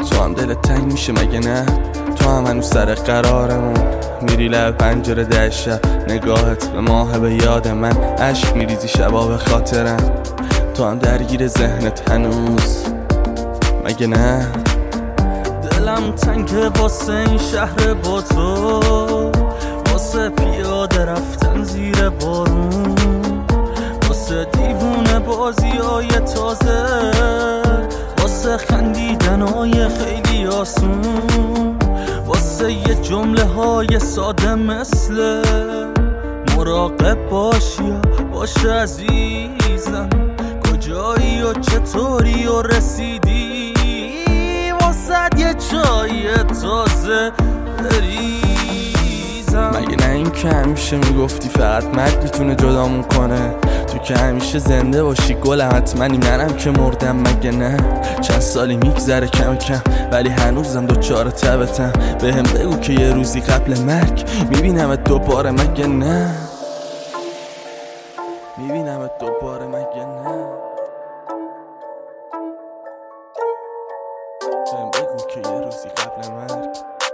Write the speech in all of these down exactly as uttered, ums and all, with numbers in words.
تو هم دلت تنگ میشه مگه نه؟ تو هم هنوز سر قرارمون میری لب پنجره ده شب، نگاهت به ماه به یاد من، عشق میریزی شبا به خاطرم، تو هم درگیر ذهنت هنوز مگه نه؟ دلم تنگه واسه این شهر با تو، واسه پیاده رفتن زیر بارون، واسه دیوونه بازی های تازه، واسه خندیدن های خیلی آسون، واسه یه جمله های ساده مثل مراقب باش یا باش عزیزم، کجایی و چطوری و رسیدی، واسه یه چای تازه بریزم. مگه نه این که همیشه میگفتی فقط مرگ میتونه جدامون کنه؟ تو که همیشه زنده باشی گلم، حتمنی منم که مردم مگه نه؟ چند سالی میگذره کم کم ولی هنوزم دوچار تبتم، بهم بگو که یه روزی قبل مرگ میبینمت دوباره مگه نه؟ میبینمت دوباره مگه نه؟ بهم بگو که یه روزی قبل مرگ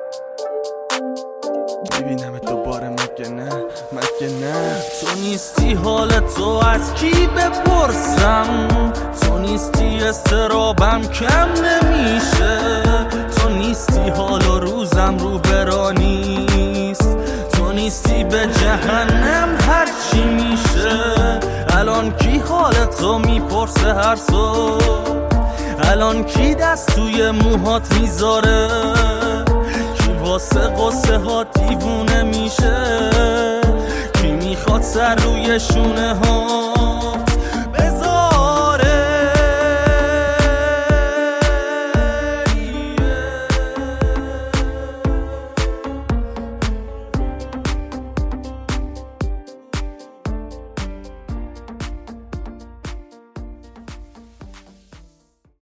میبینمت دوباره مگه نه؟ مگه نه؟ تو نیستی حال تو از کی بپرسم، تو نیستی استرابم کم نمیشه، تو نیستی حال و روزم رو برا نیست، تو نیستی به جهنم هر چی میشه. الان کی حال تو میپرسه هر صبح، الان کی دست توی موهات میذاره، کی واسه قصه ها دیوونه میشه، کی میخواد سر روی شونه ها